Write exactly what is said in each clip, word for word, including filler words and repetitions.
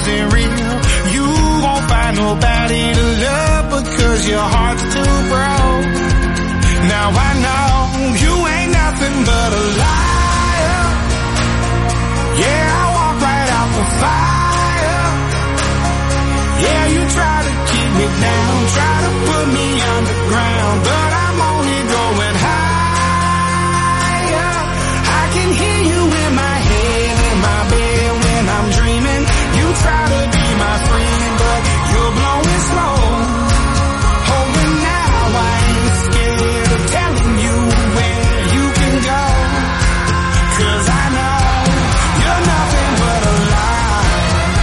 isn't real. You won't find nobody to love because your heart's too broke. Now I know you ain't nothing but a liar. Yeah, I walk right out the fire. Yeah, you try to keep me down, try to put me underground, but I'm only going higher. I can hear you in my head, in my bed when I'm dreaming. You try to be my friend, but you're blowing smoke. Oh, and now I ain't scared of telling you where you can go, 'cause I know you're nothing but a lie.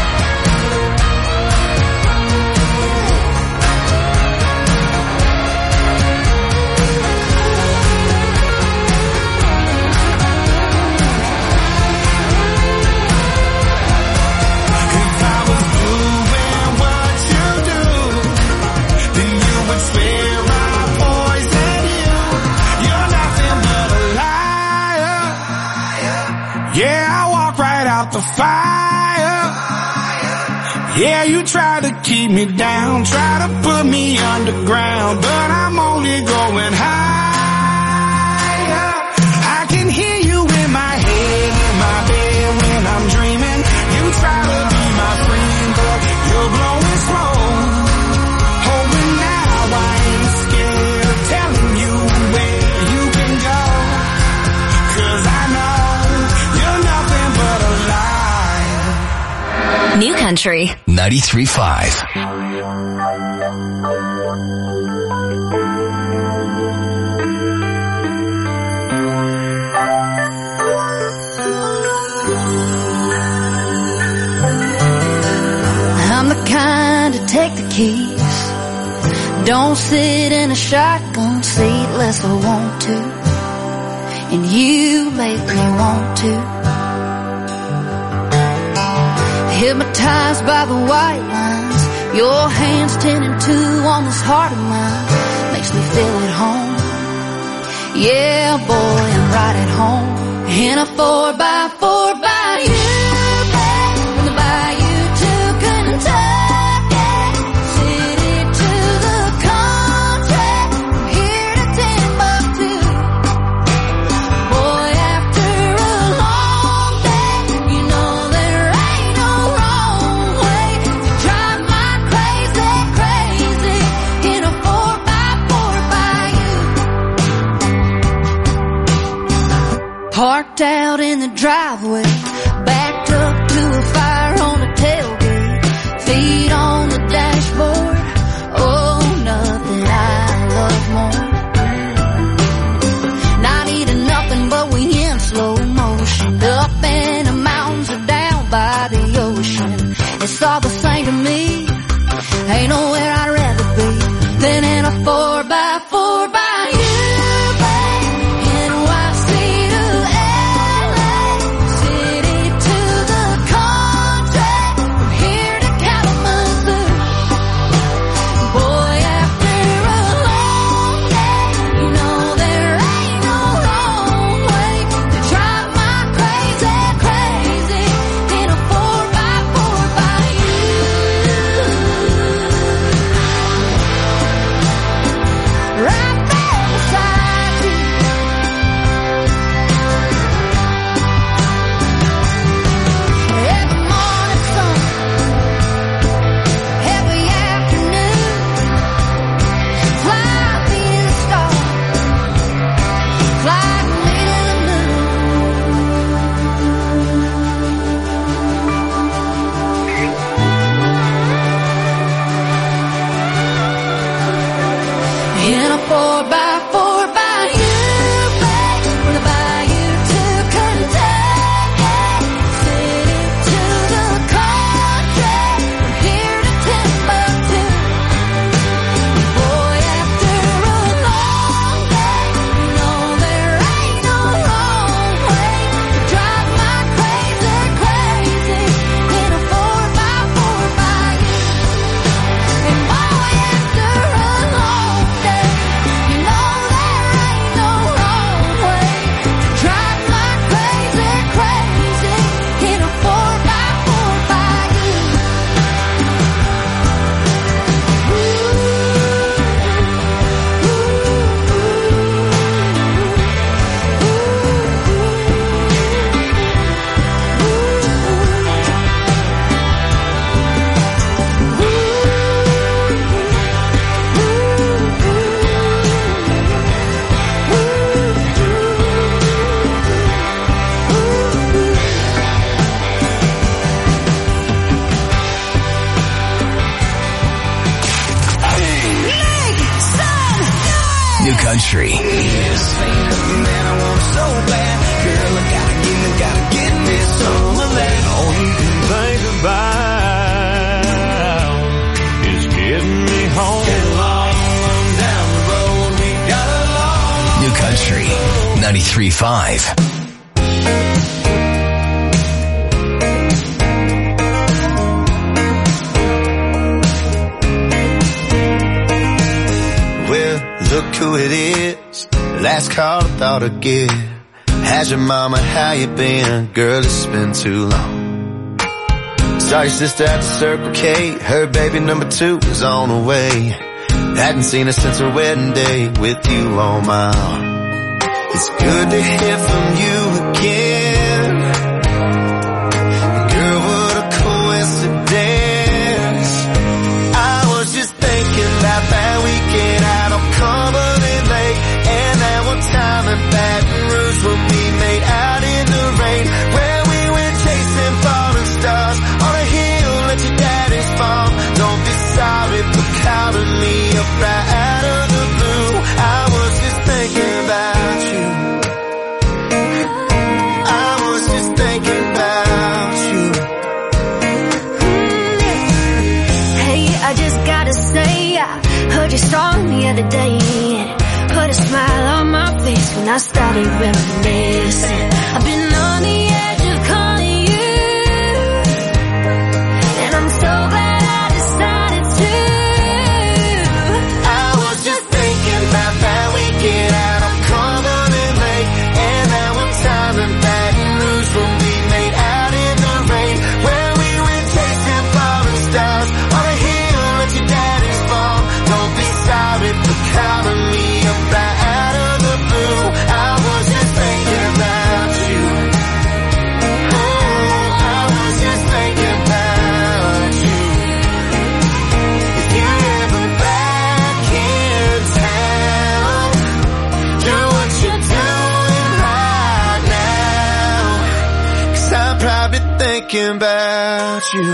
If I was doing what you do, then you would swear I poisoned you. You're nothing but a liar. Yeah, I walk right out the fire. Yeah, you try to keep me down, try to put me underground, but I'm only going higher. I can hear you in my head, in my bed when I'm dreaming. You try to be my friend, but you're blowing smoke. Oh, and now I ain't scared of telling you where you can go, 'cause I know you're nothing but a lie. New Country ninety-three point five. I'm the kind to take the keys, don't sit in a shotgun seat unless I want to, and you make me want to. Hypnotized by the white lines, your hands ten and two on this heart of mine, makes me feel at home. Yeah, boy, I'm right at home in a four by four by you, babe, from the bayou to Kentucky, city to the country, from here to Timbuktu. Boy, after a long day, you know there ain't no wrong way to drive my crazy, crazy in a four by four by you. Parked out in the driveway, backed up to a fire on the tailgate, feet on the dashboard. Oh, nothing I love more. Not eating nothing but we in slow motion, up in the mountains or down by the ocean. It's all the same to me, ain't nowhere I'd rather be than in a four by four by you, babe. N Y C to L A, city to the country. Country is. Man, I want so bad. Girl, I gotta get, I gotta get me some of that. All you can think about is getting me home. Long, long down the road, we got a long, long New Country ninety-three point five. Look who it is, last call I thought I'd get. How's your mama, how you been? Girl, it's been too long. Saw your sister at the Circle K, her baby number two was on the way. Hadn't seen her since her wedding day with you on my arm. It's good to hear from you again. Girl, what a coincidence. I was just thinking about that weekend out on Cumberland Lake, and that one time in Baton Rouge when we made out in the rain, where we went chasing falling stars on a hill at your daddy's farm. Don't be sorry for calling me up right out of the blue. I was just thinking about you. I was just thinking about you. Hey, I just gotta say, I heard your song the other day. Put a smile on my face when I started reminiscing. I've been on the edge of calling you, and I'm so glad I decided to. I was just thinking about that weekend out on Cumberland Lake, and that one time in Baton Rouge when we made out in the rain, where we went chasing falling stars on a hill at your daddy's farm. Don't be sorry for calling me up right out of the blue. I was just thinking about you. Oh, I was just thinking about you. If you're ever back in town, do what you're doing right now, 'cause I'm probably thinking about you.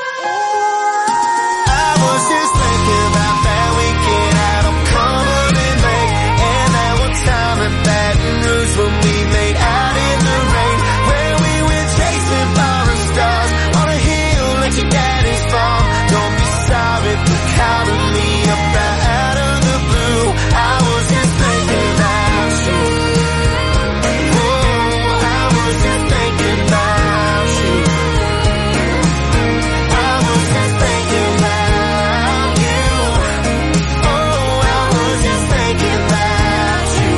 I was just thinking about that weekend out on Cumberland Lake, and that one time in Baton Rouge when we made out in the rain, where we went chasing falling stars on a hill at your daddy's farm. Don't be sorry for calling me up right out of the blue. I was just thinking about you. Oh, I was just thinking about you. I was just thinking about you. Oh, I was just thinking about you.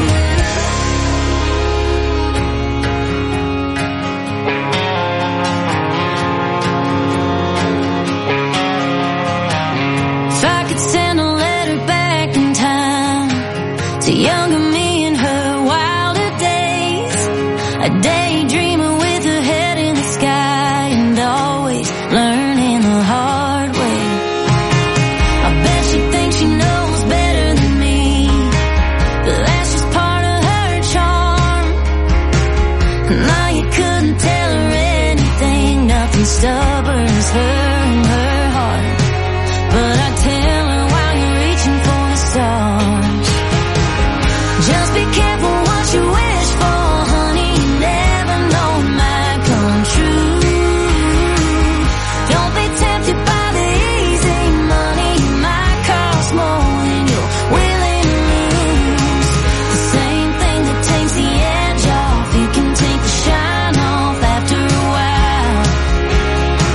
If I could send a letter back in time to younger me in her wilder days, a daydreamer with her head in the sky and always learning the hard way. I bet she thinks she knows better than me, but that's just part of her charm. Now you couldn't tell her anything, nothing stubborn as her and her heart. But I tell her while you're reaching for the stars, just be careful what you wish for, honey. You never know it might come true. Don't be tempted by the easy money. It might cost more than you're willing to lose. The same thing that takes the edge off, you can take the shine off after a while.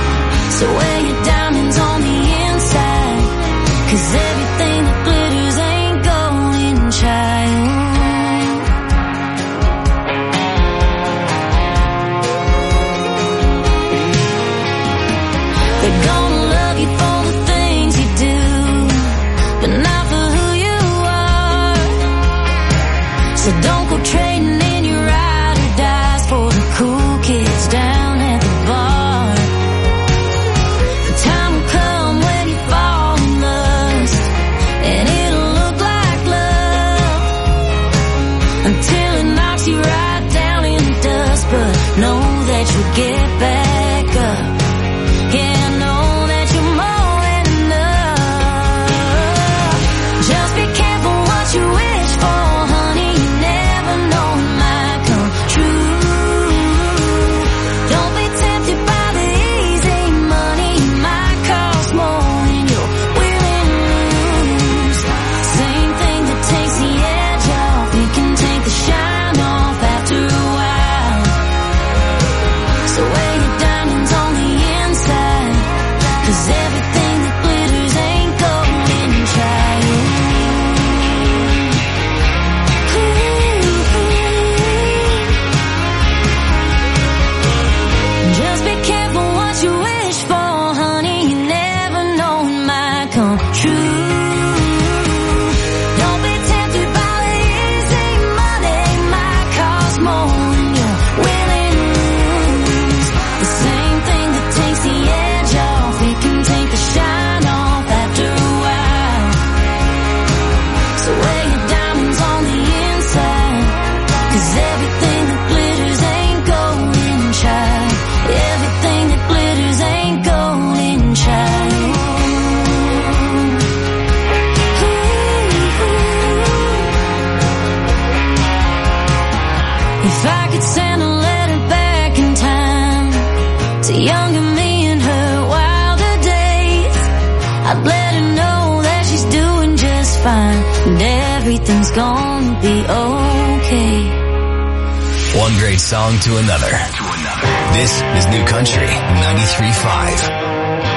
If I could send a letter back in time to younger me in her wilder days, I'd let her know that she's doing just fine and everything's gonna be okay. One great song to another. To another. This is New Country ninety-three point five.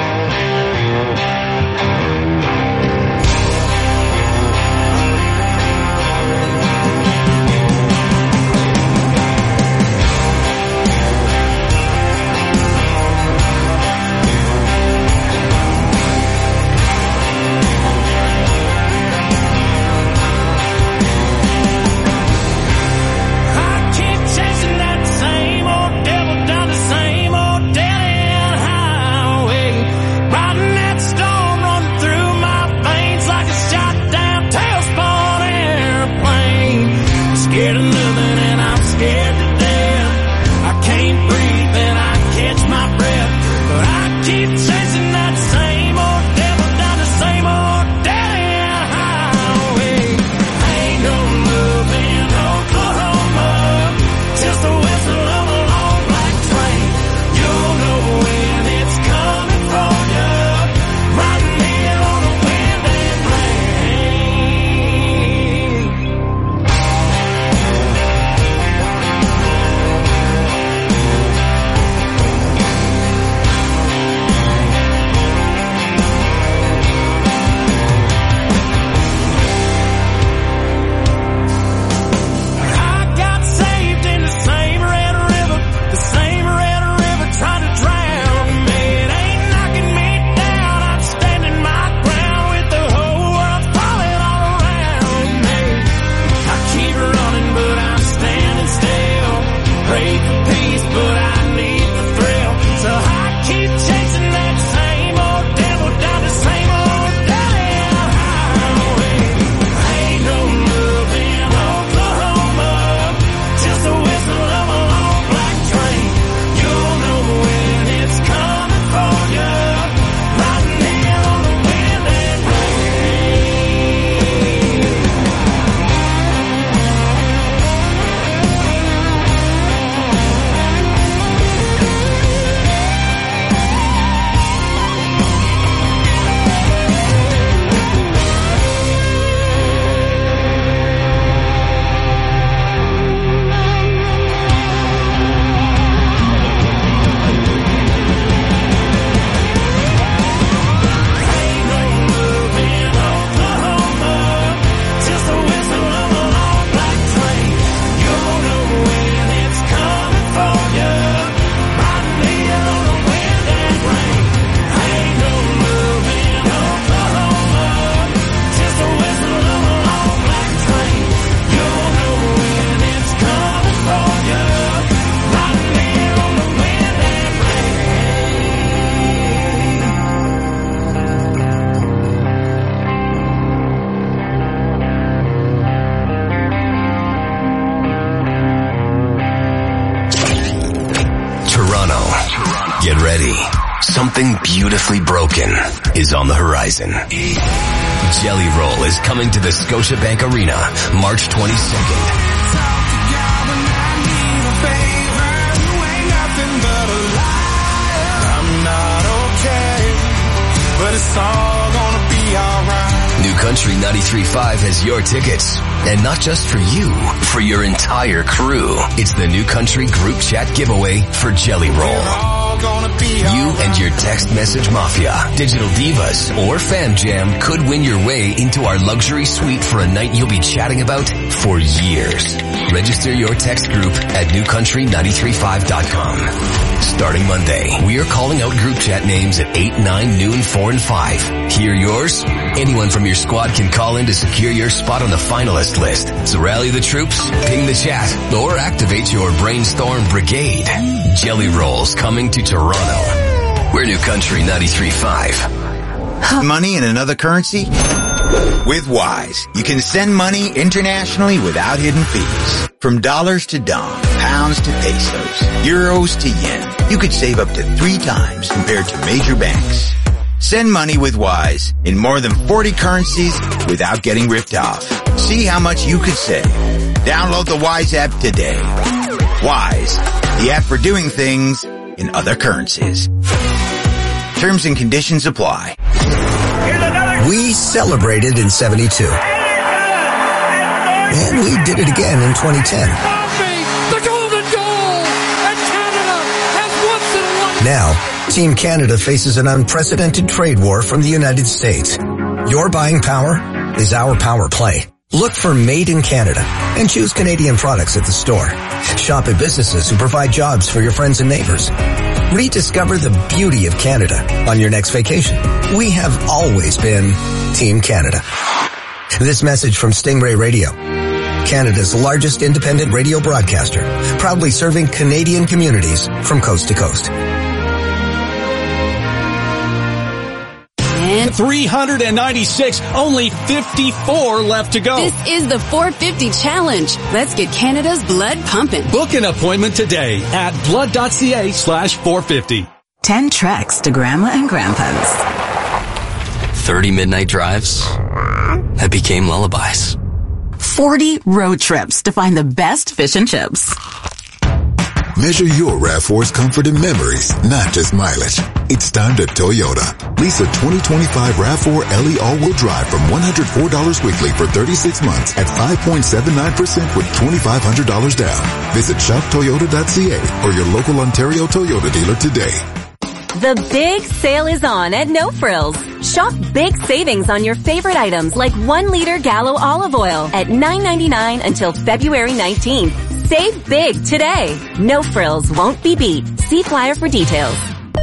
Something beautifully broken is on the horizon. Jelly Roll is coming to the Scotiabank Arena March twenty-second. I'm not okay, but it's all gonna be alright. New Country ninety-three point five has your tickets. And not just for you, for your entire crew. It's the New Country Group Chat giveaway for Jelly Roll. You and your text message mafia, digital divas, or fam jam could win your way into our luxury suite for a night you'll be chatting about for years. Register your text group at new country nine three five dot com. Starting Monday, we are calling out group chat names at eight, nine, noon, four, and five. Hear yours? Anyone from your squad can call in to secure your spot on the finalist list. So rally the troops, ping the chat, or activate your brainstorm brigade. Jelly Rolls coming to Toronto. We're New Country ninety-three point five. Money in another currency? With Wise, you can send money internationally without hidden fees. From dollars to dong, pounds to pesos, euros to yen, you could save up to three times compared to major banks. Send money with Wise in more than forty currencies without getting ripped off. See how much you could save. Download the Wise app today. Wise, the app for doing things in other currencies. Terms and conditions apply. We celebrated in seventy-two. And we did it again in twenty ten. The golden goal! And Canada has once and once. Now, Team Canada faces an unprecedented trade war from the United States. Your buying power is our power play. Look for Made in Canada and choose Canadian products at the store. Shop at businesses who provide jobs for your friends and neighbors. Rediscover the beauty of Canada on your next vacation. We have always been Team Canada. This message from Stingray Radio, Canada's largest independent radio broadcaster, proudly serving Canadian communities from coast to coast. three hundred ninety-six, only fifty-four left to go. This is the four fifty Challenge. Let's get Canada's blood pumping. Book an appointment today at blood.ca slash 450. Ten treks to Grandma and Grandpa's. thirty midnight drives that became lullabies. Forty road trips to find the best fish and chips. Measure your RAV four's comfort and memories, not just mileage. It's time to Toyota. Lease a twenty twenty-five RAV four L E all-wheel drive from one hundred four dollars weekly for thirty-six months at five point seven nine percent with twenty-five hundred dollars down. Visit shop toyota dot c a or your local Ontario Toyota dealer today. The big sale is on at No Frills. Shop big savings on your favorite items like one liter Gallo olive oil at nine ninety-nine until February nineteenth. Save big today. No Frills won't be beat. See flyer for details.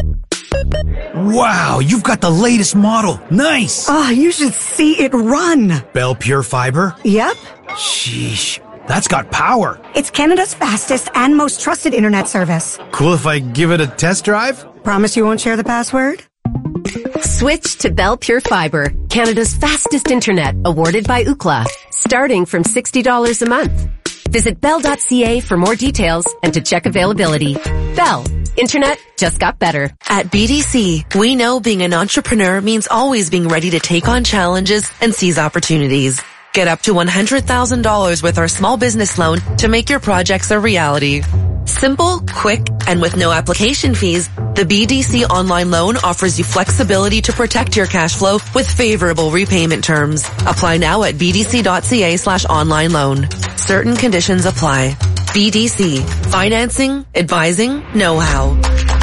Wow, you've got the latest model. Nice. Oh, you should see it run. Bell Pure Fiber? Yep. Sheesh, that's got power. It's Canada's fastest and most trusted internet service. Cool if I give it a test drive? Promise you won't share the password? Switch to Bell Pure Fiber, Canada's fastest internet, awarded by Ookla, starting from sixty dollars a month. Visit bell dot c a for more details and to check availability. Bell. Internet just got better. At B D C, we know being an entrepreneur means always being ready to take on challenges and seize opportunities. Get up to one hundred thousand dollars with our small business loan to make your projects a reality. Simple, quick, and with no application fees, the B D C online loan offers you flexibility to protect your cash flow with favorable repayment terms. Apply now at b d c dot c a slash online loan. Certain conditions apply. B D C. Financing, advising, know-how.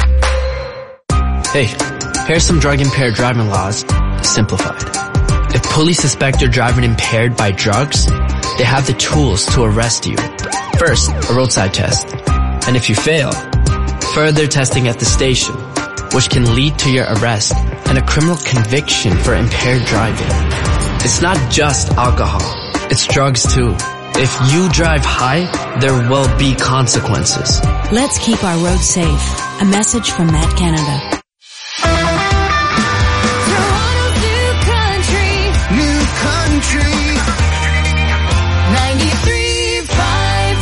Hey, here's some drug-impaired driving laws, simplified. If police suspect you're driving impaired by drugs, they have the tools to arrest you. First, a roadside test. And if you fail, further testing at the station, which can lead to your arrest and a criminal conviction for impaired driving. It's not just alcohol, it's drugs too. If you drive high, there will be consequences. Let's keep our roads safe. A message from Matt Canada. Toronto's new country, new country, ninety-three point five.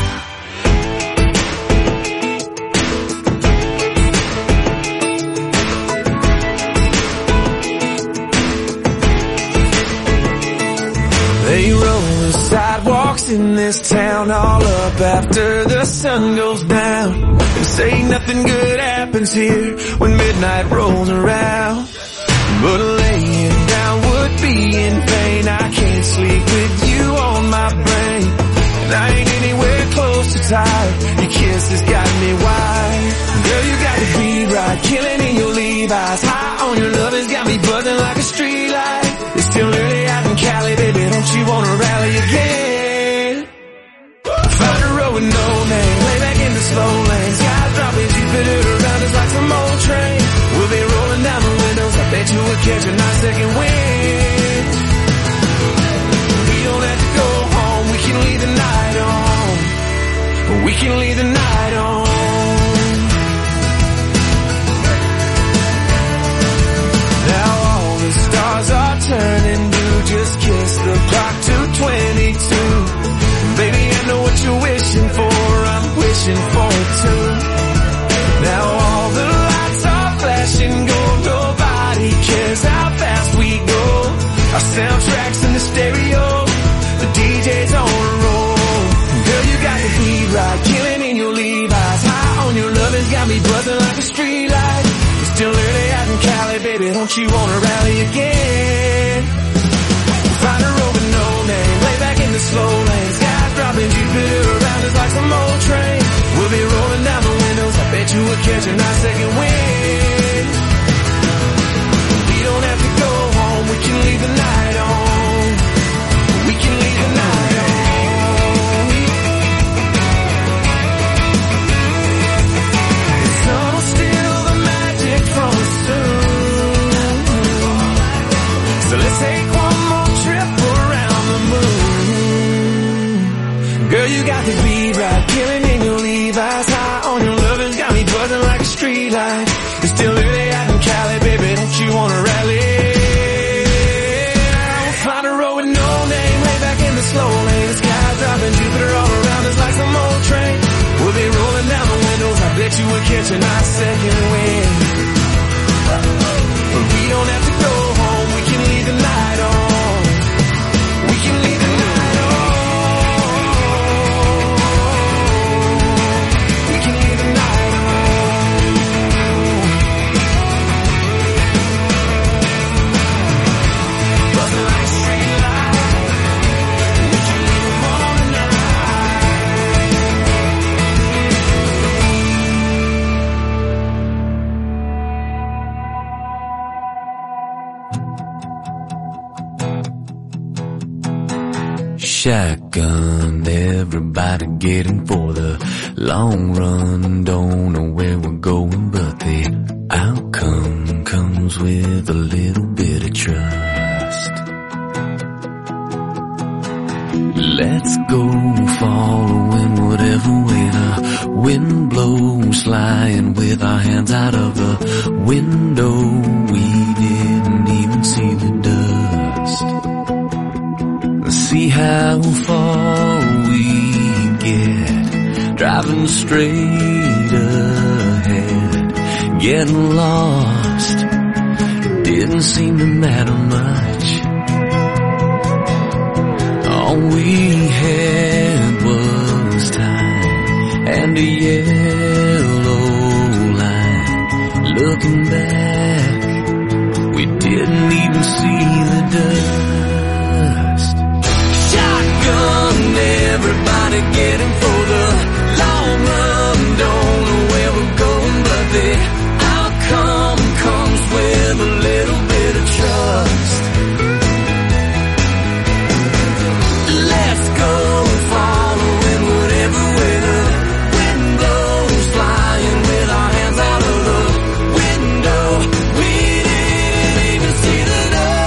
They roll the sidewalks in this town all up after the sun goes down. They say nothing good happens here when midnight rolls around. But laying down would be in vain. I can't sleep with you on my brain, and I ain't anywhere close to tired. Your kiss has got me wired. Girl, you got the beat right, killing in your Levi's. High on your love has got me buzzing like a street light. It's still early out in Cali, baby, don't you wanna rally again? Find a road with no name, lay back in the slow lane. Skies dropping, Jupiter around us like some old train. We'll be rolling down the windows, I bet you we'll catch a nice second wind. We don't have to go home, we can leave the night on. We can leave the night on. Now all the stars are turning blue, just kiss the clock to twenty-two. Baby, I know what you're wishing for, I'm wishing for it too. Now all the lights are flashing gold, nobody cares how fast we go. Our soundtracks in the stereo, the D J's on a roll. Girl, you got the beat right, killing in your Levi's. don't you wanna rally again? Find a road with no name, lay back in the slow lane, skies dropping Jupiter around us like some old train. We'll be rolling down the windows, I bet you we'll catch a nice second wind. We don't have to go home, we can leave the night on. We can leave the night on. The sun will steal the magic from us soon. So let's take one more trip around the moon. Girl, you got the beat right, killing in your Levi's, high on your lovers, got me buzzing like a street light. It's still early out in Cali, baby, don't you wanna rally? We'll find a road with no name, lay back in the slow lane, the sky dropping Jupiter all around us like some old train. We'll be rolling down the windows, I bet you we'll catch a nice second wind. But we don't have to go home, we can leave the night on. We can leave the night on. We can leave the night on. Buzzing like a street light. We can leave them on tonight. Shotgun, everybody getting for the long run. Don't know where we're going, but the outcome comes with a little bit of trust. Let's go following whatever way the wind blows, flying with our hands out of the window. We didn't even see the dust. See how far we get, driving straight ahead, getting lost, didn't seem to matter much. All we had was time and a yellow line. Looking back, we didn't even see the dust. Shotgun, everybody getting for the long run. Don't know where we're going, but the outcome comes with a little bit of trust. Let's go following whatever way the wind blows, flying with our hands out of the window. We didn't even see the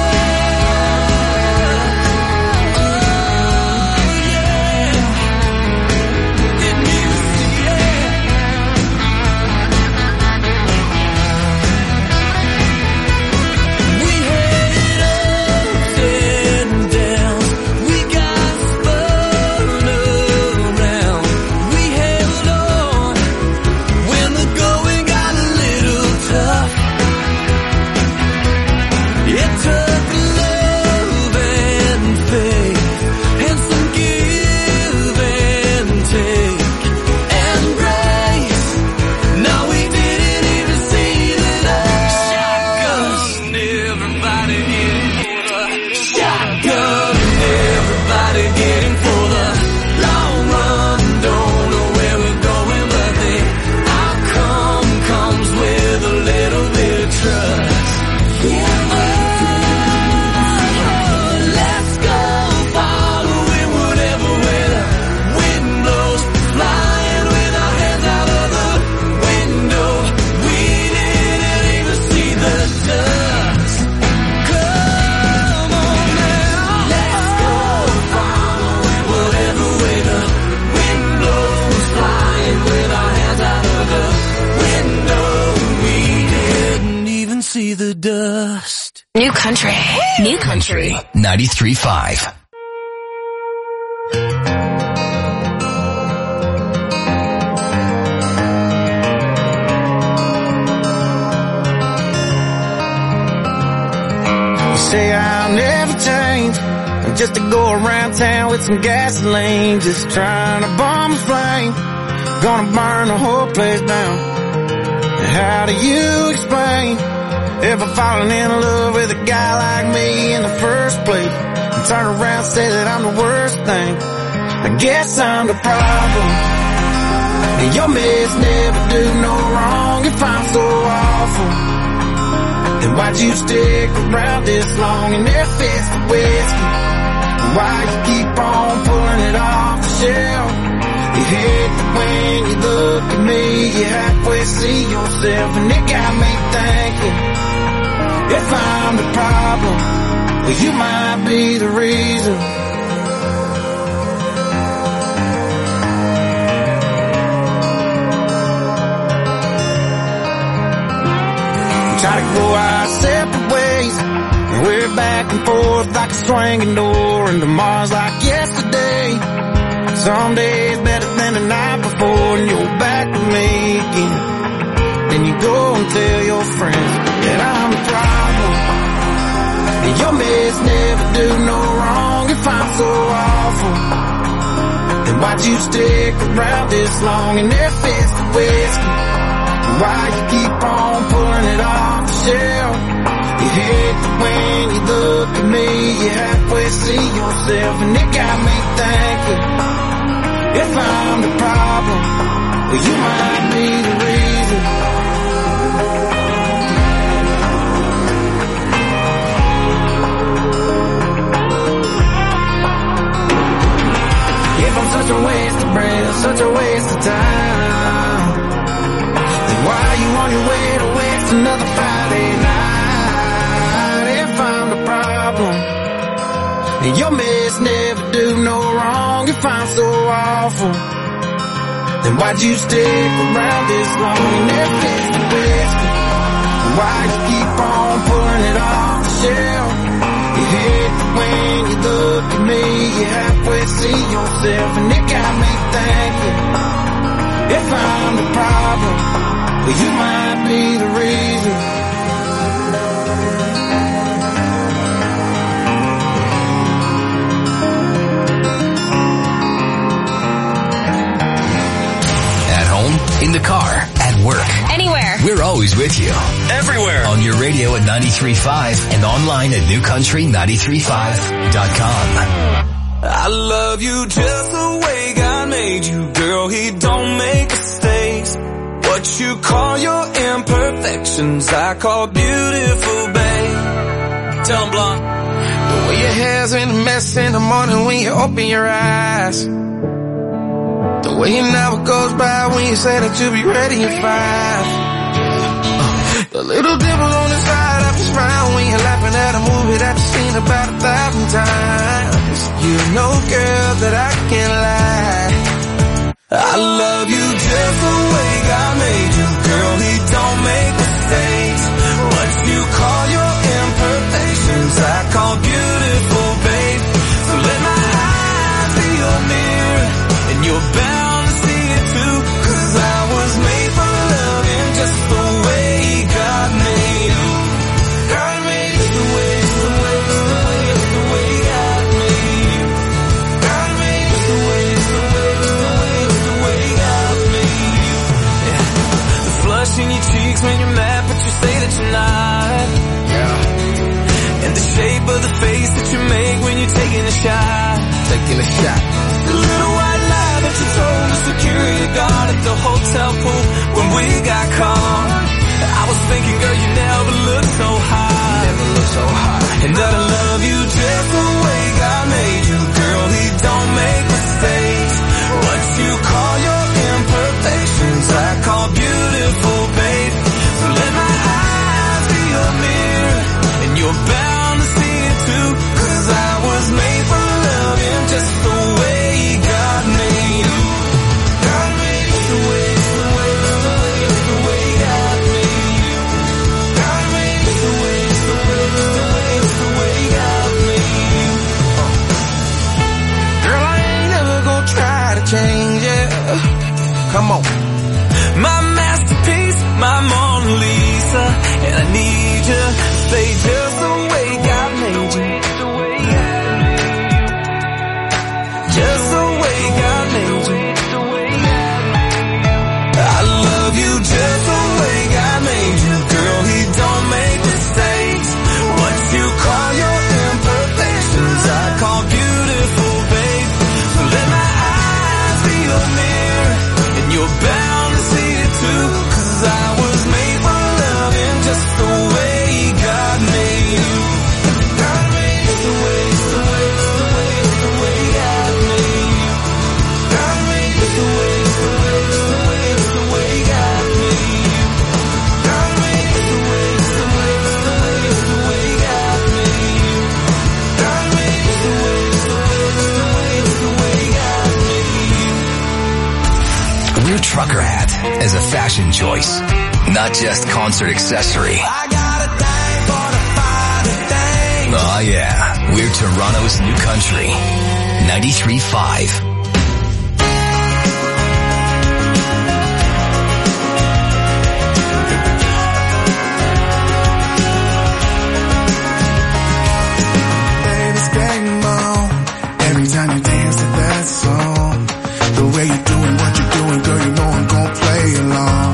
New Country. New Country. ninety-three point five. Say I'll never change, just to go around town with some gasoline, just trying to bomb a flame, gonna burn the whole place down. How do you explain ever fallen in love with a guy like me in the first place, and turn around and say that I'm the worst thing. I guess I'm the problem, and your mess never do no wrong. If I'm so awful, then why'd you stick around this long in their fist of whiskey? Why you keep on pulling it off the shelf? You hate that when you look at me, you halfway see yourself, and it got me thinking, if I'm the problem, well, you might be the reason. We try to go our separate ways, and we're back and forth like a swinging door, and tomorrow's like yesterday. Some days better than the night before, and you're back with me again. Then you go and tell your friends that I'm the problem, and your mess never do no wrong. If I'm so awful, then why'd you stick around this long in their fist of whiskey? Why you keep on pulling it off the shelf? You hate that when you look at me, you halfway see yourself, and it got me thinking, if I'm the problem, well, you might be the reason. If I'm such a waste of breath, such a waste of time, then why are you on your way to waste another Friday night? If I'm the problem, and your mess never do no wrong. If I'm so awful, then why'd you stick around this long in their fist of whiskey? Why you keep on pulling it off the shelf? You hate that when you look at me, you halfway see yourself, and it got me thinking, if I'm the problem, well, you might be the reason. In the car, at work, anywhere. We're always with you. Everywhere. On your radio at ninety-three point five and online at new country ninety-three point five dot com. I love you just the way God made you, girl. He don't make mistakes. What you call your imperfections, I call beautiful, babe. Tell him, Blonde. The way your hair's in a mess in the morning when you open your eyes. The way an hour goes by when you say that you'll be ready in five. Uh, the little dimple on the side of your smile when you're laughing at a movie that you've seen about a thousand times. You know, girl, that I can't lie. I love you just the way God made you, girl. He don't make mistakes. What you call your imperfections, I call beautiful, babe. So let my eyes be your mirror, and you're bound to see it too, 'cause I was made for loving just the way God made you. God made you the way, the way, the way, the way God made you. God made you the way, the way, the way, the way God made you. Yeah. The flush in your cheeks when you're mad, but you say that you're not. Yeah. And the shape of the face that you make when you're taking a shot. Taking a shot. The little white lie that you told the security guard at the hotel pool when we got caught. I was thinking, girl, you never looked so hot. Never looked so hot. And that I love you just the way God made you, girl. He don't make mistakes. What you call your imperfections, I call beautiful, babe. So let my eyes be your mirror, and you're bound to see it too, 'cause I was made for loving just the way God made you. God made you the way, the way, the way, the way God made you. God made you the way, the way, the way, the way God made you. Girl, I ain't never gonna try to change it. Come on. My masterpiece, my Mona Lisa, and I need you to stay just the way God made you. Just the way God made you. I love you just the way God made you, girl. He don't make mistakes. as a fashion choice, not just concert accessory. I got a thing for the finer things. Oh yeah, we're Toronto's New Country, ninety-three point five. Every time you dance to that song, the way you're doing what you're doing, girl, you know I'm gonna play along.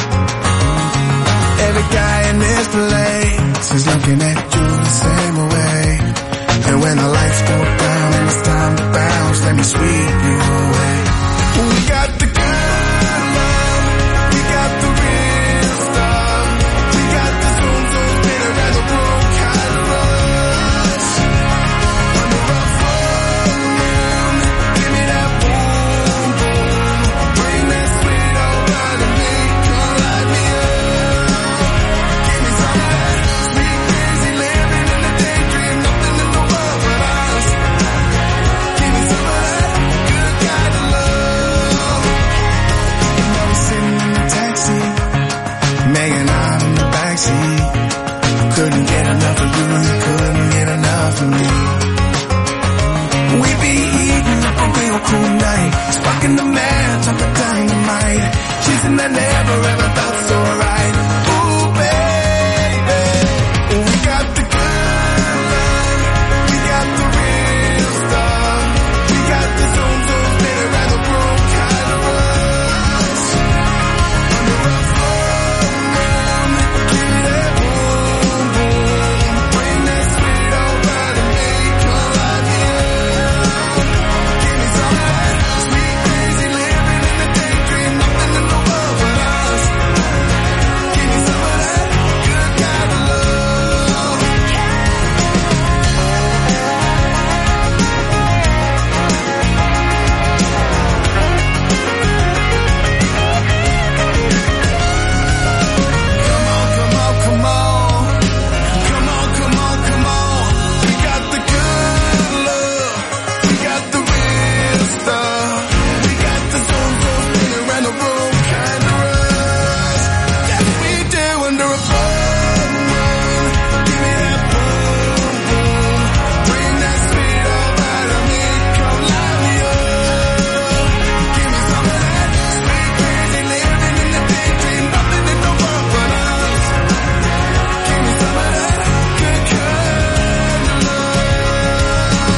Every guy in this place is looking at you the same way. And when the lights go down and it's time to bounce, let me sweep you away. We got the good love, we got the real stuff, we got the zoom zoom spinner and the room kind of rush. Under a full moon, give me that boom boom, bring that sweet over to me, come light me up. Give me some of that sweet crazy living in the daydream, nothing in the world but us. Give me some of that good kind of love. And I was sitting in the taxi, making out in the backseat. Couldn't get enough of you, you couldn't get enough of me. We be eating up a real cool night, sparking the match on the dynamite, chasing that never ever felt so right. Ooh baby, we got the good love, we got the real stuff, we got the zoom zoom spinner and the room kind of rush. Under a full moon, give me that boom boom, bring that sweet over to me, come light me up. Give me some of that sweet crazy living in the daydream, nothing in the world but us. Give me some of that good kind of love. Come on, come on, come on. Come on, come on, come on. We got the good love. We got the real stuff. We got the zoom zoom spinner and the room kind of rush. Yes, we do under a full moon. Give me that boom boom. Bring that sweet over to me. Come light me up. Give me some of that sweet crazy living in the daydream, nothing in the world but us. Give me some of that good kind of love.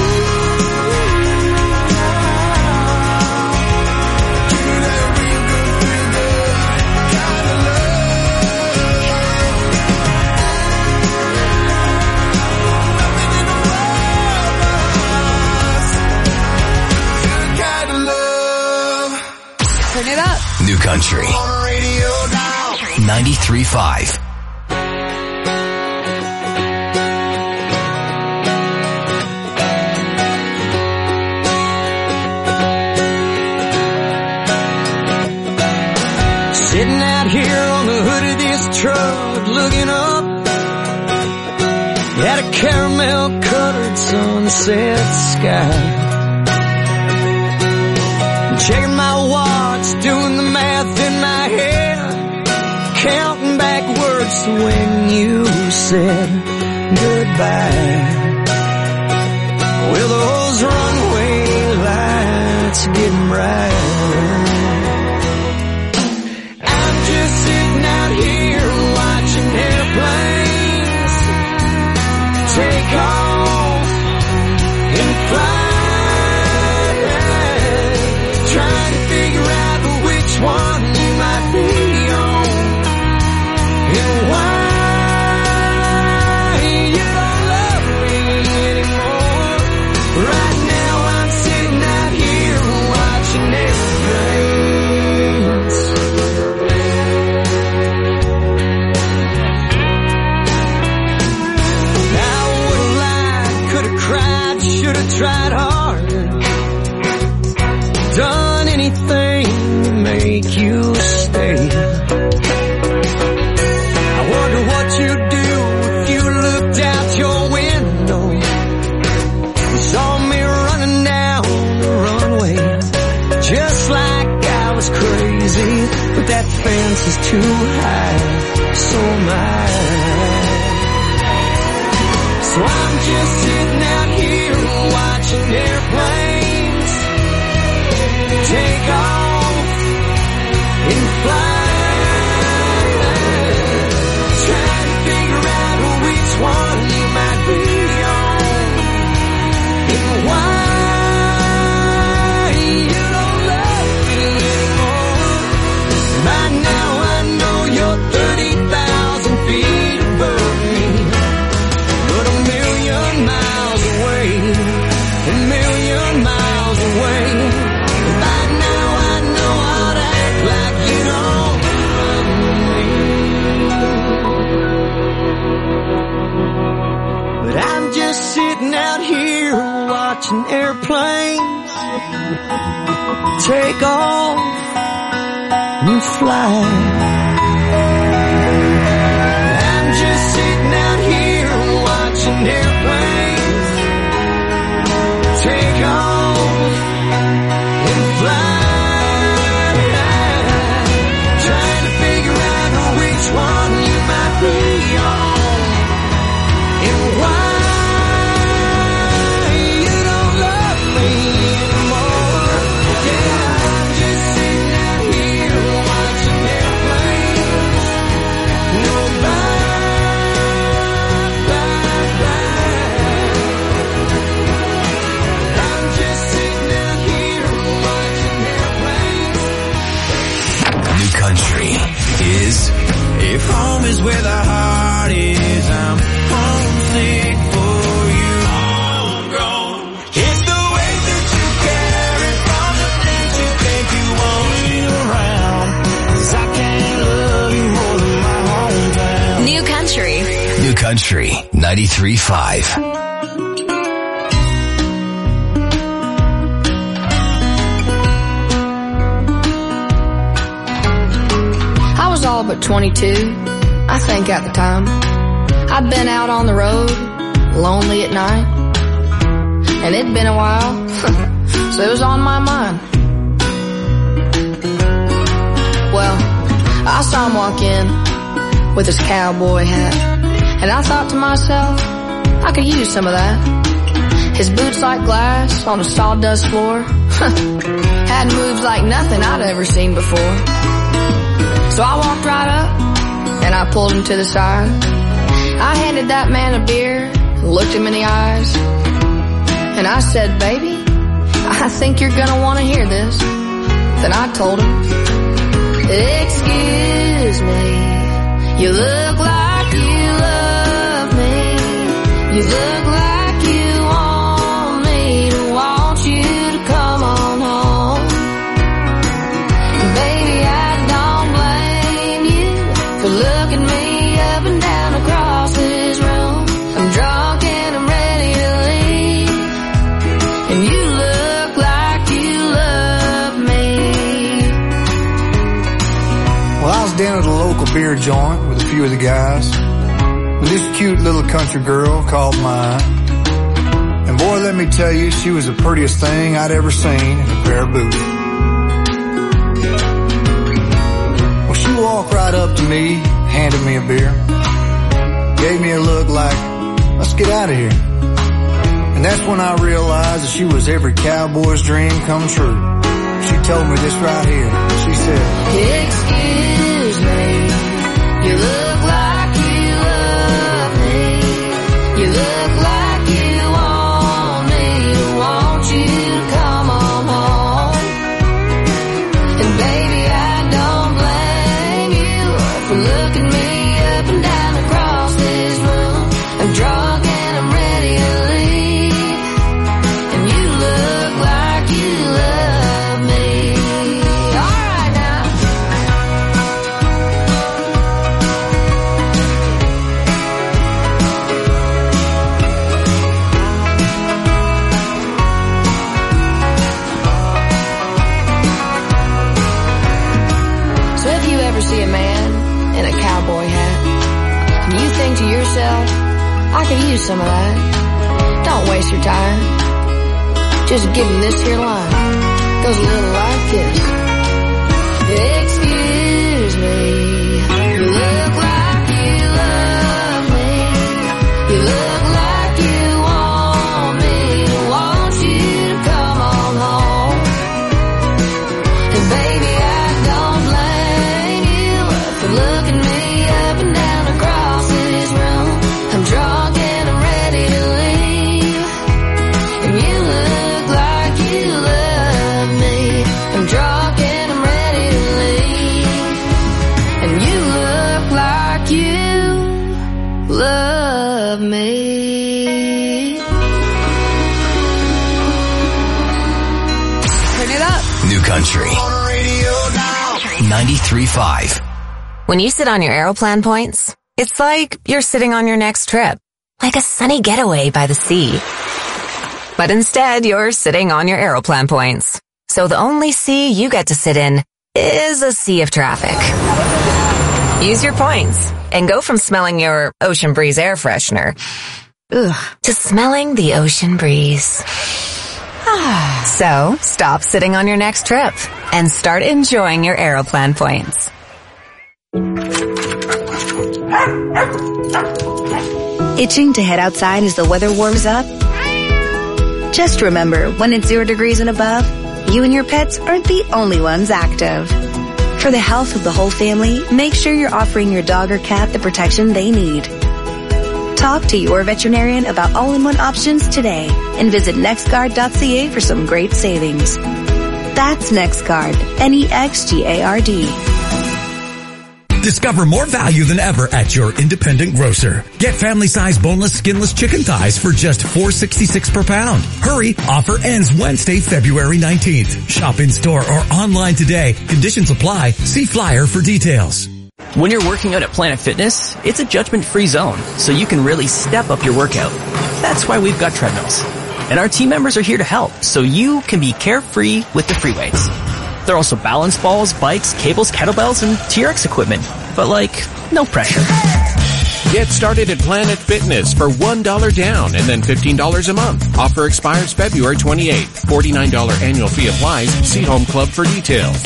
Give me that real good, real good kind of love. Nothing in the world but us. Good kind of love. Turn it up. New Country, On the radio now. ninety-three point five. Sitting out here on the hood of this truck, looking up at a caramel colored sunset sky. Checking my watch, doing the math in my head, counting backwards to when you said goodbye. Well, those runway lights are getting bright. I'm just sitting out here watching airplanes take off and fly, trying to figure out which one you might be on and why you don't love me anymore. Right now I'm sitting out here watching airplanes. Now I would've lied, could've cried, should've tried harder, done anything to make you stay. I wonder what you'd do if you looked out your window and saw me running down the runway, just like I was crazy. but that fence is too high, so am I. So I'm just sitting out here watching airplanes take off and fly, trying to figure out which one you might be on and why you don't love me anymore. By now I know you're thirty thousand feet above me, but a million miles away, a million miles away. By now I know how to act like you don't love me. But I'm just sitting out here watching airplanes take off and fly. I'm just sitting out here watching airplanes take off and fly, trying to figure out which one you might be on and why you don't love me anymore. Yeah, I'm just sitting out here watching airplanes go by, by, by. I'm just sitting out here watching airplanes. New Country is If home is where the heart is, I'm homesick for you. Homegrown. It's the way that you carry from the things you think you want me around. 'Cause I can't love you more than my hometown. New Country. New Country ninety-three point five. I was all but twenty-two, I think at the time. I'd been out on the road, lonely at night, and it'd been a while, so it was on my mind. Well, I saw him walk in with his cowboy hat, and I thought to myself, I could use some of that. His boots like glass on a sawdust floor, had moves like nothing I'd ever seen before. So I walked right up, and I pulled him to the side. I handed that man a beer, looked him in the eyes, and I said, baby, I think you're gonna want to hear this. Then I told him, excuse me, you look like you love me. You look like you want me to want you to come on home. Baby, I don't blame you for looking me up and down across this room. I'm drunk and I'm ready to leave, and you look like you love me. Well, I was down at a local beer joint with a few of the guys, with this cute little country girl called mine. And boy, let me tell you, she was the prettiest thing I'd ever seen in a pair of boots. Well, she walked right up to me, handed me a beer, gave me a look like, let's get out of here. And that's when I realized that she was every cowboy's dream come true. She told me this right here. She said, excuse me, you look like you love me. You look like you want me to want you to come on home. And baby, I don't blame you for looking me up and down across this room. I'm drunk and I'm ready to leave, and you look like you love me. All right now. So if you ever see a man in a cowboy hat, and you think to yourself, I could use some of that, don't waste your time. Just give him this here line. Goes a little like this. Excuse Country ninety-three point five. When you sit on your Aeroplan points, it's like you're sitting on your next trip. Like a sunny getaway by the sea. But instead, you're sitting on your Aeroplan points. So the only sea you get to sit in is a sea of traffic. Use your points and go from smelling your Ocean Breeze air freshener ugh, to smelling the ocean breeze. So, stop sitting on your next trip and start enjoying your Aeroplan points. Itching to head outside as the weather warms up? Just remember, when it's zero degrees and above, you and your pets aren't the only ones active. For the health of the whole family, make sure you're offering your dog or cat the protection they need. Talk to your veterinarian about all-in-one options today and visit nextguard dot c a for some great savings. That's NextGuard, N E X G A R D. Discover more value than ever at your independent grocer. Get family-size boneless, skinless chicken thighs for just four dollars and sixty-six cents per pound. Hurry, offer ends Wednesday, February nineteenth. Shop in-store or online today. Conditions apply. See flyer for details. When you're working out at Planet Fitness, it's a judgment-free zone, so you can really step up your workout. That's why we've got treadmills. And our team members are here to help, so you can be carefree with the free weights. There are also balance balls, bikes, cables, kettlebells, and T R X equipment. But like, no pressure. Get started at Planet Fitness for one dollar down and then fifteen dollars a month. Offer expires February twenty-eighth. forty-nine dollars annual fee applies. See Home Club for details.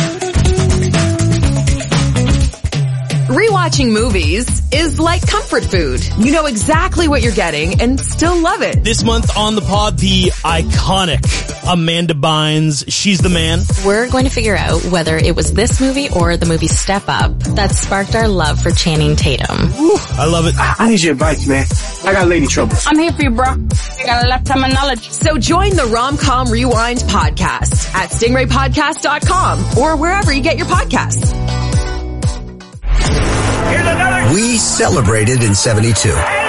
Rewatching movies is like comfort food. You know exactly what you're getting and still love it. This month on the pod, the iconic Amanda Bynes, She's the Man. We're going to figure out whether it was this movie or the movie Step Up that sparked our love for Channing Tatum. Woo, I love it. I need your advice, man. I got lady trouble. I'm here for you, bro. I got a lifetime of knowledge. So join the Rom-Com Rewind podcast at stingray podcast dot com or wherever you get your podcasts. We celebrated in seventy-two.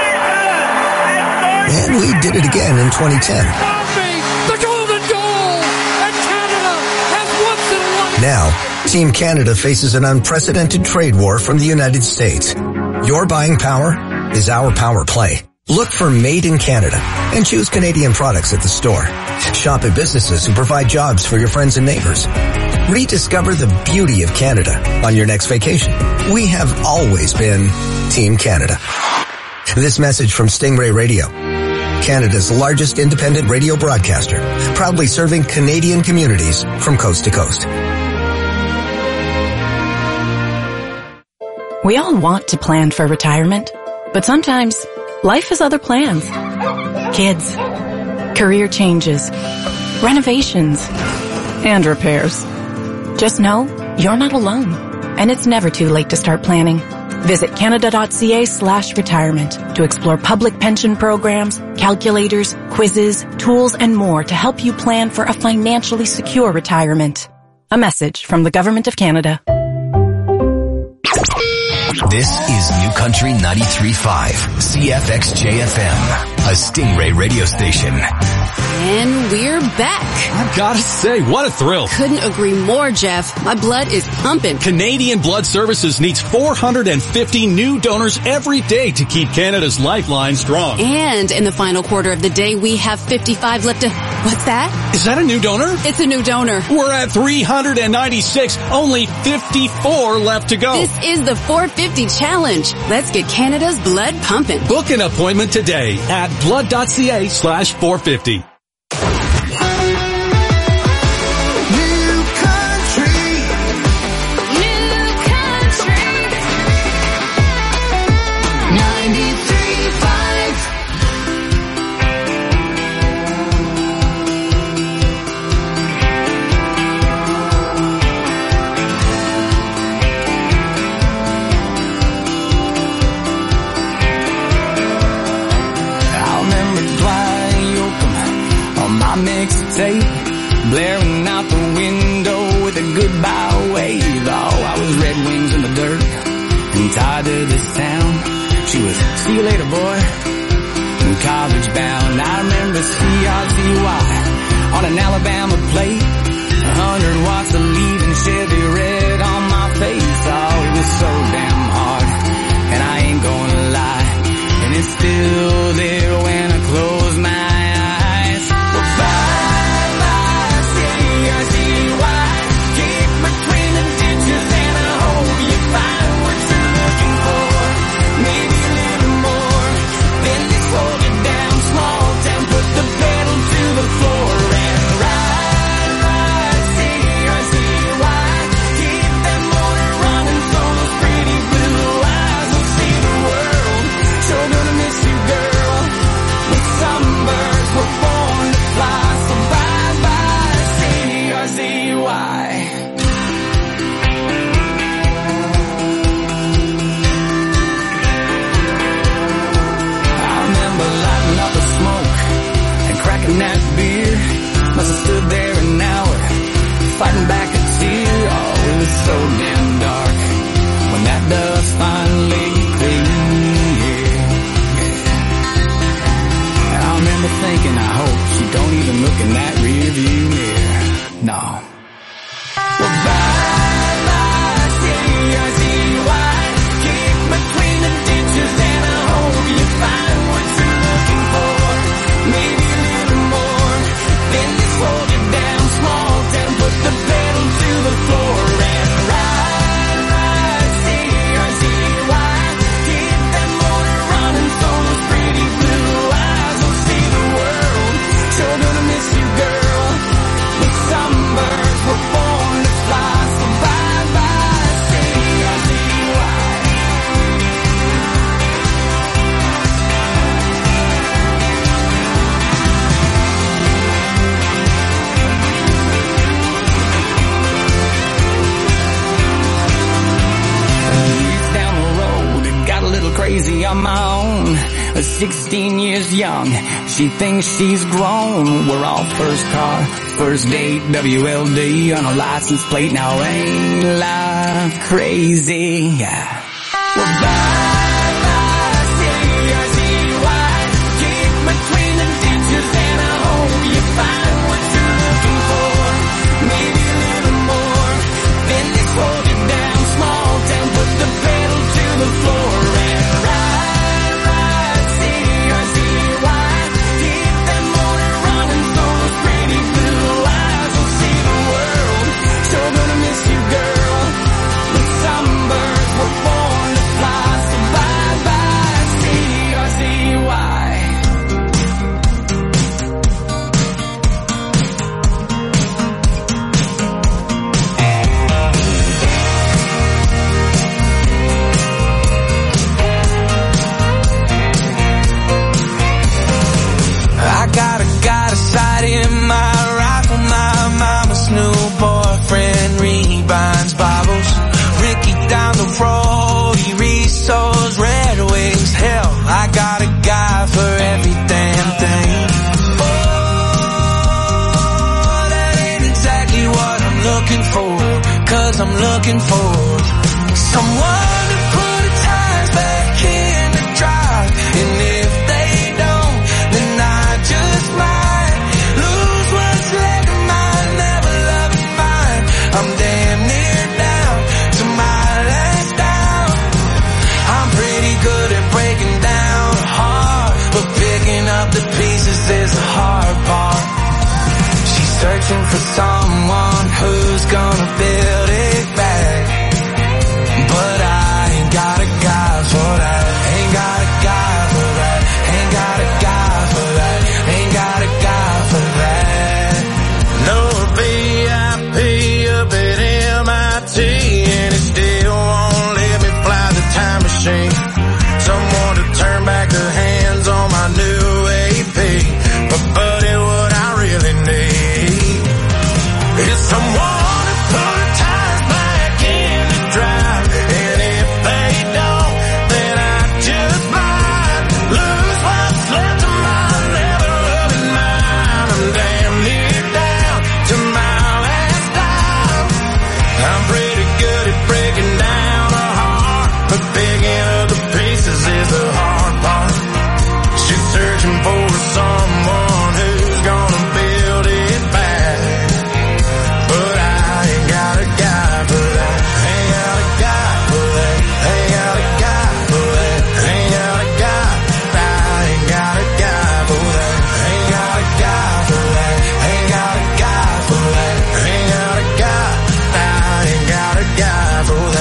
And we did it again in twenty ten. The golden goal! And Canada has once and once. Now, Team Canada faces an unprecedented trade war from the United States. Your buying power is our power play. Look for Made in Canada and choose Canadian products at the store. Shop at businesses who provide jobs for your friends and neighbors. Rediscover the beauty of Canada on your next vacation. We have always been Team Canada. This message from Stingray Radio, Canada's largest independent radio broadcaster, proudly serving Canadian communities from coast to coast. We all want to plan for retirement, but sometimes life has other plans. Kids, career changes, renovations, and repairs. Just know you're not alone, and it's never too late to start planning. Visit canada dot c a slash retirement to explore public pension programs, calculators, quizzes, tools, and more to help you plan for a financially secure retirement. A message from the Government of Canada. This is New Country ninety-three point five, C F X J F M, a Stingray radio station. And we're back. I've got to say, what a thrill. Couldn't agree more, Jeff. My blood is pumping. Canadian Blood Services needs four hundred fifty new donors every day to keep Canada's lifeline strong. And in the final quarter of the day, we have fifty-five left to... What's that? Is that a new donor? It's a new donor. We're at three hundred ninety-six, only fifty-four left to go. This is the four fifty challenge. Let's get Canada's blood pumping. Book an appointment today at blood dot c a slash four fifty. Mixtape blaring out the window with a goodbye wave. Oh, I was Red Wings in the dirt and tied to this town. She was see you later, boy, and college bound. I remember C R T Y on an Alabama plate, one hundred watts of leaving Chevy red on my face. Oh, it was so damn hard, and I ain't gonna lie, and it's still there when I close my eyes. Well, bye, bye, city, I see why. Keep between the ditches and I hope you find what you're looking for. Maybe a little more, then they slow you down small town, put the pedal to the floor and ride, ride, city, I see why. Keep that motor running so those pretty blue eyes will see the world. Sure gonna miss you, girl, but some birds were born to fly. So bye, bye, city, I see why. I remember lighting up a smoke and cracking that beer. Must have stood there an hour, fighting back a tear. Oh, it was so damn dark when that dust finally cleared. And I remember thinking, I hope she don't even look in that rear view mirror. No. Well, bye, bye, city, I see why. Keep between the ditches and I hope you find what you're looking for. Maybe a little more, then they slow you down small town, put the pedal to the floor and ride, ride, city, I see why. Keep that motor running so those pretty blue eyes will see the world. Sure gonna miss you, girl, but some birds were born to fly. So bye, bye, city, I see why. Years down the road, it got a little crazy on my own. At sixteen years young, she thinks she's grown. We're all first car, first date, W L D on a license plate. Now ain't life crazy? Yeah. Well, bye, bye, city, I see why. Keep between the ditches and I hope you find what you're looking for. Maybe a little more, then they slow you down small town, put the pedal to the floor and ride, ride, city, I see why. Keep that motor running so those pretty blue eyes will see the world. Sure gonna miss you, girl, but some birds were born to fly. So bye, bye, city, I see why. I got a, got a sight in my rifle. My mama's new boyfriend rebinds Bibles. Ricky down the road, he reads those Red Wings. Hell, I got a guy for every damn thing. Oh, that ain't exactly what I'm looking for, 'cause I'm looking for someone to put the tires back in the drive. And if they don't, then I just might lose what's left of mine, never loving mine. I'm damn near down to my last down. I'm pretty good at breaking down a heart, but picking up the pieces is the hard part. She's searching for someone who's gonna build it back, but I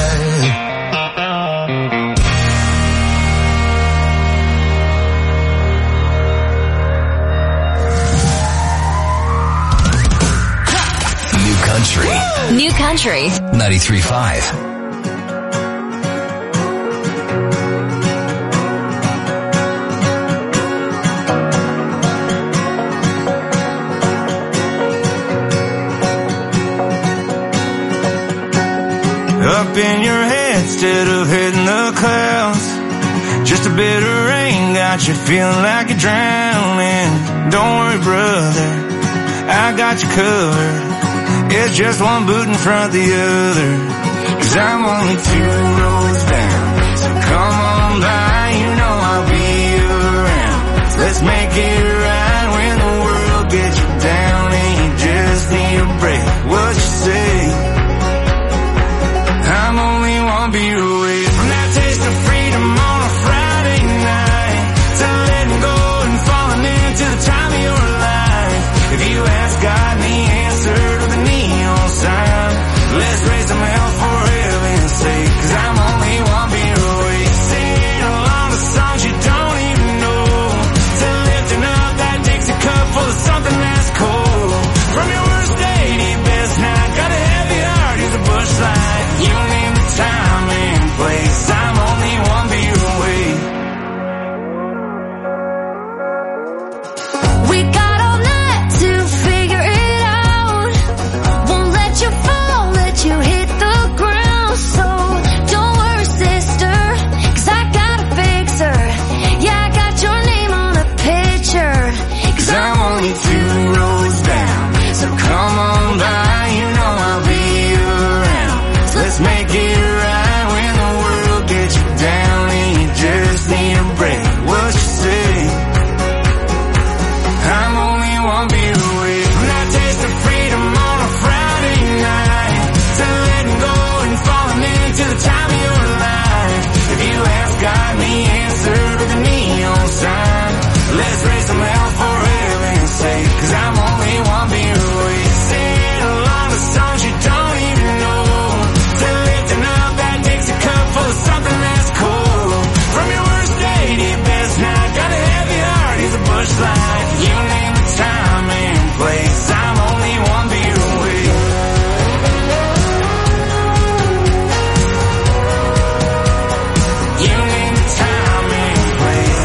New Country. New Country. ninety-three point five. Up in your head instead of hitting the clouds. Just a bit of rain got you feeling like you're drowning. Don't worry, brother, I got you covered. It's just one boot in front of the other. Cause I'm only two roads down, so come on by, you know I'll be around. Let's make it right when the world gets you down and you just need a break. What you say? I'm only one beer away from that taste of freedom on a Friday night, to letting go and falling into the time of your life. If you ask God and the answer to the neon sign, let's raise some hell for heaven's sake. Cause I'm only one beer away, singing along to songs you don't even know, to lifting up that Dixie cup full of something that's cold. From your worst day to your best night, got a heavy heart, here's a bush light. You name the time and place, I'm only one beer away. We got all night to figure it out. Won't let you fall, let you hit the ground. So don't worry, sister, cause I got a fixer. Yeah, I got your name on a picture. Cause I'm only two roads down, so come on by, you know I'll be around. So let's make it right when the world gets you down and you just need a break. What you say? I'm only one beer away from that taste of freedom on a Friday night, to letting go and falling into the time of your life. If you ask God and the answer to the neon sign, let's raise some hell for heaven's sake. Cause I'm only one beer away, singing along to songs you don't even know, to lifting up that Dixie cup full of something that's cold. From your worst day to your best night, got a heavy heart, here's a bush light. You name the time and place, I'm only one beer away. You name the time and place.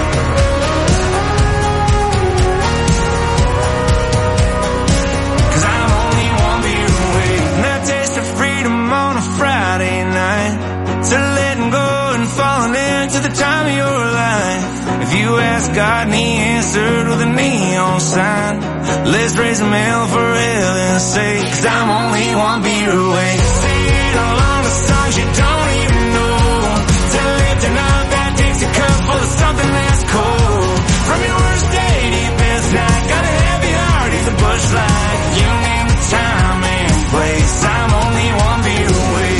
Cause I'm only one beer away from that taste of freedom on a Friday night, to letting go and falling into the time of your life. If you ask God and the answer to the neon sign, let's raise some hell for heaven's sake. Cause I'm only one beer away, singing along to songs you don't even know, to lifting up that Dixie cup full of something that's cold. From your worst day to your best night, got a heavy heart, here's a bush light. You name the time and place, I'm only one beer away.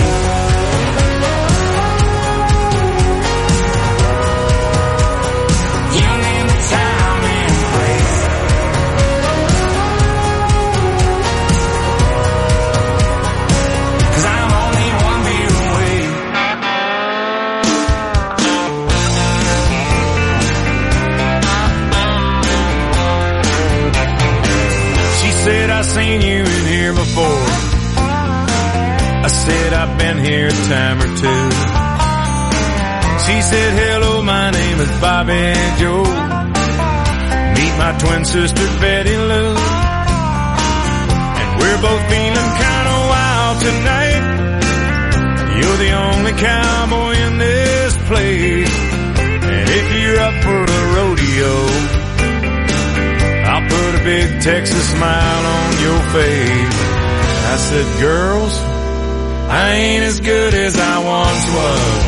You name the time and place. Cause I'm only one beer away. She said, I seen you in here before. I said, I've been here a time or two. She said, hello, my name is Bobby Joe. Meet my twin sister, Betty Lou. And we're both feeling kinda wild tonight. You're the only cowboy in this place. And if you're up for the rodeo, I'll put a big Texas smile on your face. I said, girls, I ain't as good as I once was.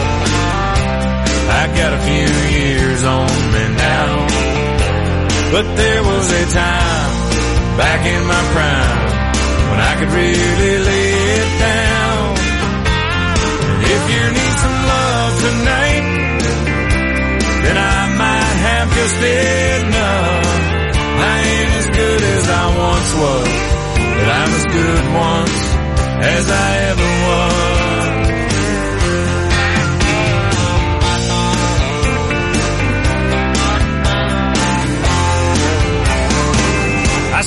I got a few years on me now, but there was a time back in my prime when I could really lay it down. And if you need some love tonight, then I might have just enough. I ain't as good as I once was, but I'm as good once as I ever was.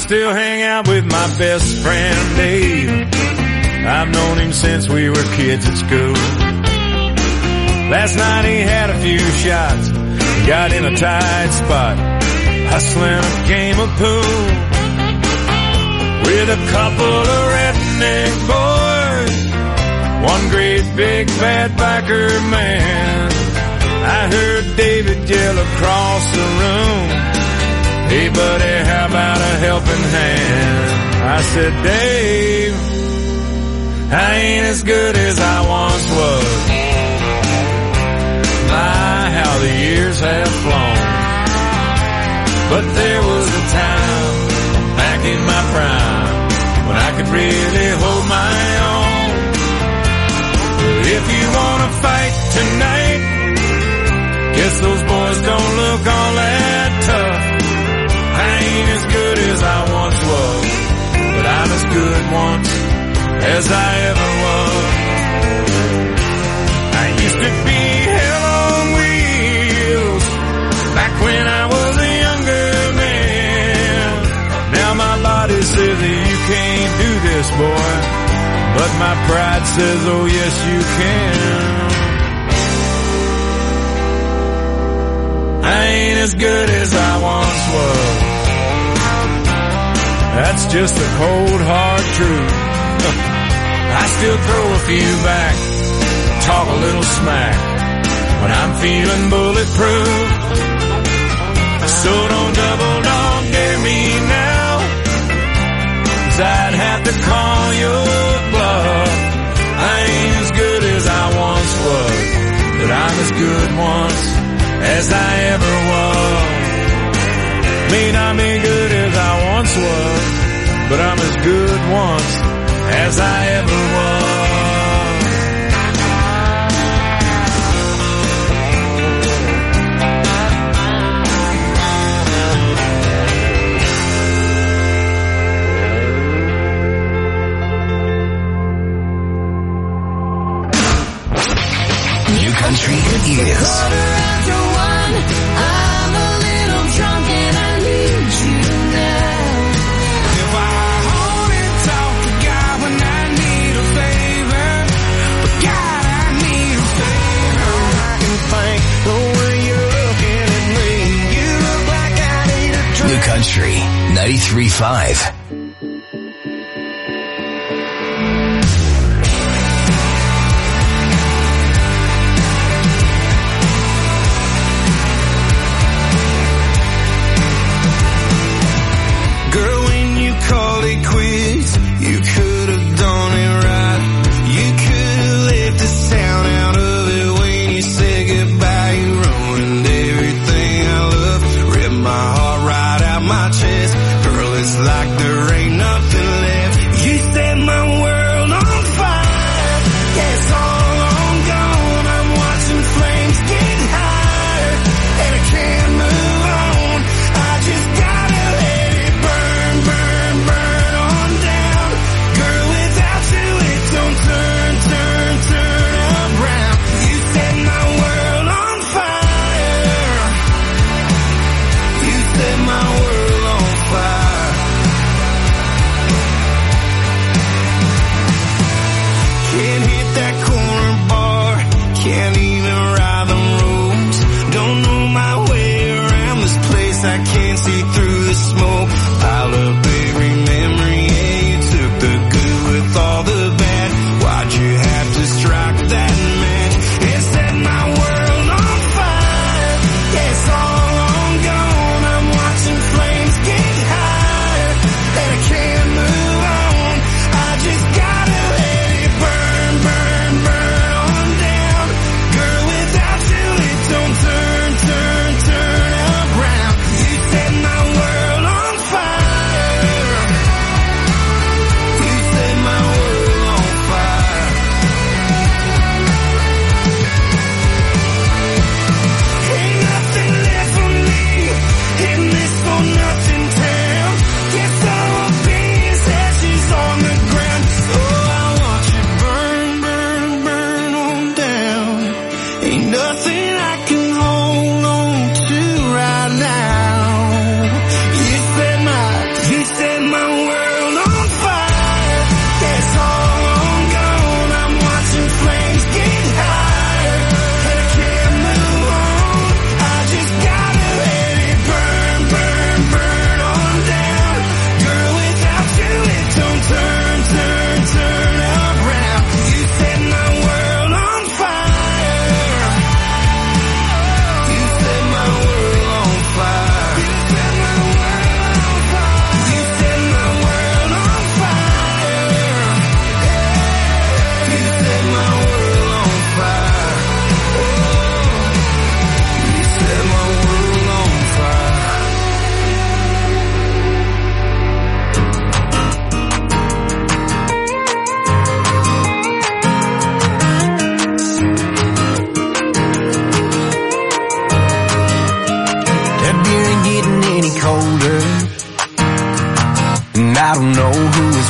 still hang out with my best friend Dave. I've known him since we were kids at school. Last night he had a few shots, got in a tight spot, hustling a game of pool with a couple of redneck boys, one great big bad biker man. I heard David yell across the room, "Hey buddy, how about a helping hand?" I said, "Dave, I ain't as good as I once was. My, how the years have flown. But there was a time back in my prime when I could really hold my own. If you wanna fight tonight, guess those boys don't look all that tough. I ain't as good as I once was, but I'm as good once as I ever was. I used to be hell on wheels back when I was a younger man. Now my body says that you can't do this, boy, but my pride says, oh yes you can. I ain't as good as I once was. That's just the cold hard truth. I still throw a few back, talk a little smack when I'm feeling bulletproof. So don't double dog dare me now, 'cause I'd have to call your bluff. I ain't as good as I once was, but I'm as good once as I ever was. May not be good as I once was, but I'm as good once as I ever was. New Country is New Country ninety-three point five. Girl, when you called it quits, you could have done it right. You could have left the sound out of it when you said goodbye. You ruined everything I loved, ripped my heart right out my chest. Girl, it's like the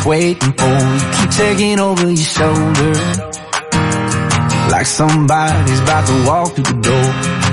waiting for. You keep taking over your shoulder, like somebody's about to walk through the door.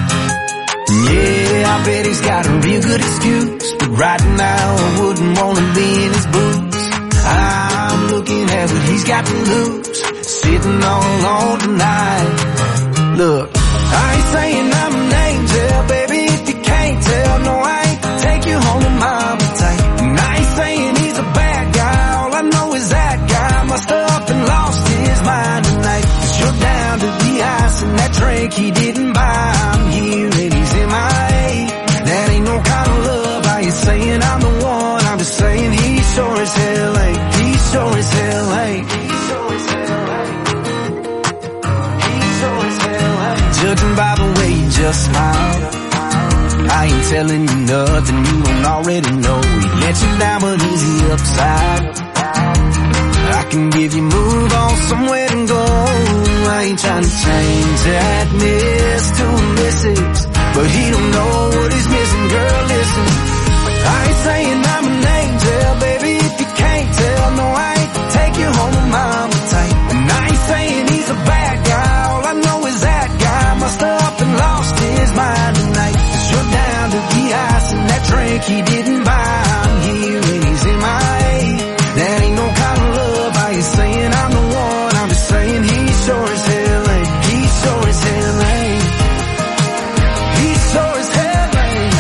Yeah, I bet he's got a real good excuse, but right now I wouldn't want to be in his boots. I'm looking at what he's got to lose, sitting all alone tonight. Look, I ain't saying I'm an angel, baby, if you can't tell. No, I ain't take you home to mama tight. And I ain't saying he's a bad guy, all I know is that guy must have up and lost his mind tonight. 'Cause you're down to the ice and that drink he didn't buy. I'm here and he's in my A. That ain't no kind of love. I ain't saying I'm the one, I'm just saying he sure as hell ain't. He sure as hell ain't. He sure as hell ain't. He sure as hell ain't. Judging by the way you just smiled, I ain't telling you nothing you don't already know. He let you down but he's the upside. I can give you move on somewhere to go. I ain't trying to change that miss to a missus, but he don't know what he's missing. Girl, listen, I ain't saying I'm an angel, baby, if you can't tell. No, I ain't take you home to mama tight. And I ain't saying he's a bad guy, all I know is that guy must have up and lost his mind tonight. 'Cause you're down to the ice and that drink he didn't buy. I'm here and he's in my A. That ain't no kind of love. I ain't saying I'm the one, I'm just saying he sure as hell ain't. He sure as hell ain't. He sure as hell ain't.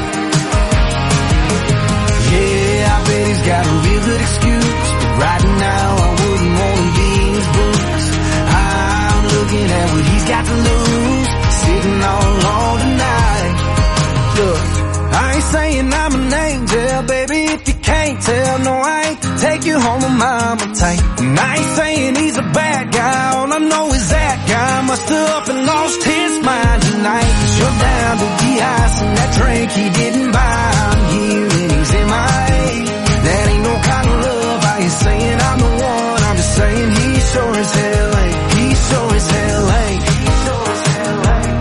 Yeah, I bet he's got a real good excuse, but right now I wouldn't want to be in his boots. I'm looking at what he's got to lose, sitting all alone tonight. Look, I ain't saying I'm an angel, baby, if you can't tell. No, I ain't take you home to mama tight. And I ain't saying he's a bad guy, all I know is that guy must have up and lost his mind tonight. 'Cause you're down to the ice and that drink he didn't buy. I'm here and he's in my A. That ain't no kind of love. I ain't saying I'm the one, I'm just saying he sure as hell ain't. He sure as hell ain't. He sure as hell ain't.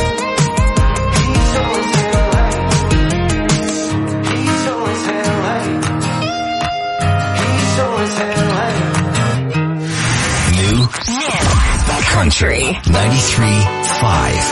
He sure as hell ain't. He sure as hell ain't. He sure as hell ain't. New Country ninety-three point five.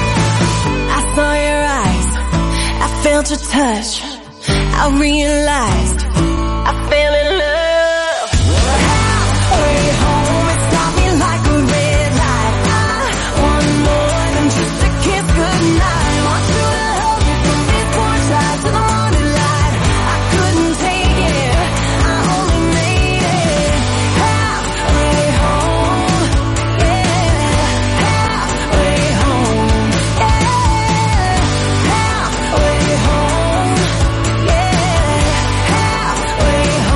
I realized